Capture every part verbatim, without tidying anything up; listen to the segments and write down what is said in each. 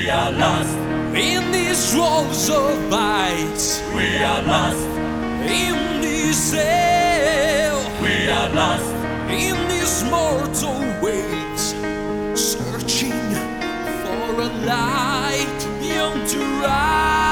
We are lost in these walls of ice. We are lost In this hell. We are lost In these mortal waves, searching for a light young to rise.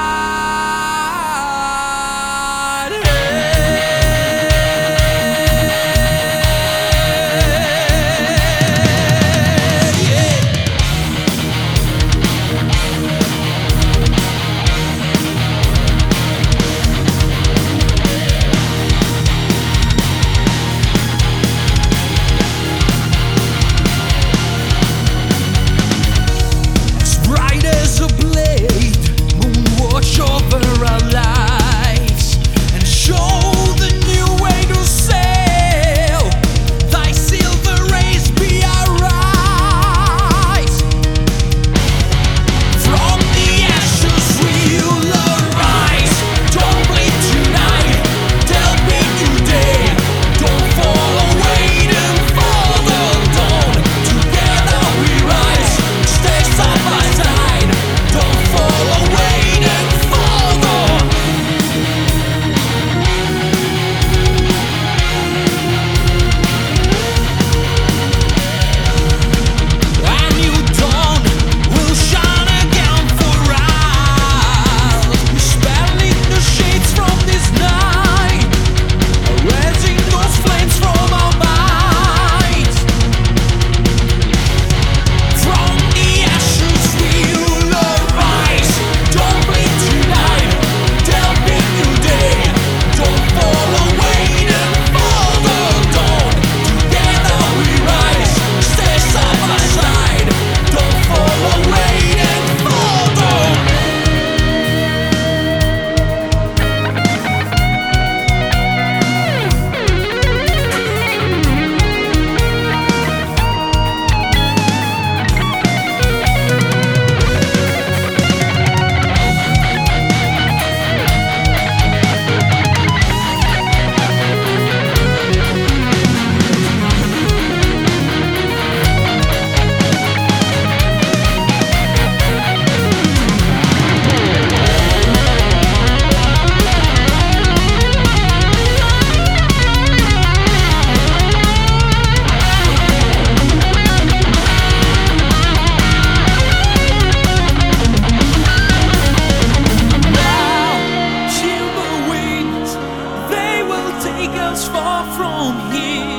Far from here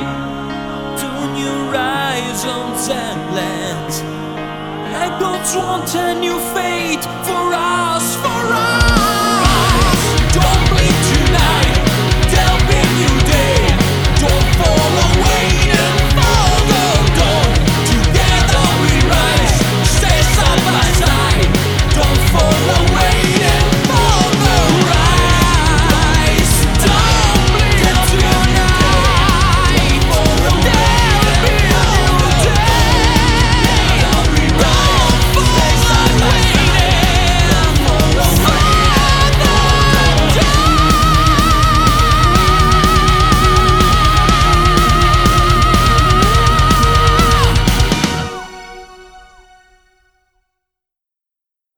to new horizons and lands. I don't want a new fate for us, for us.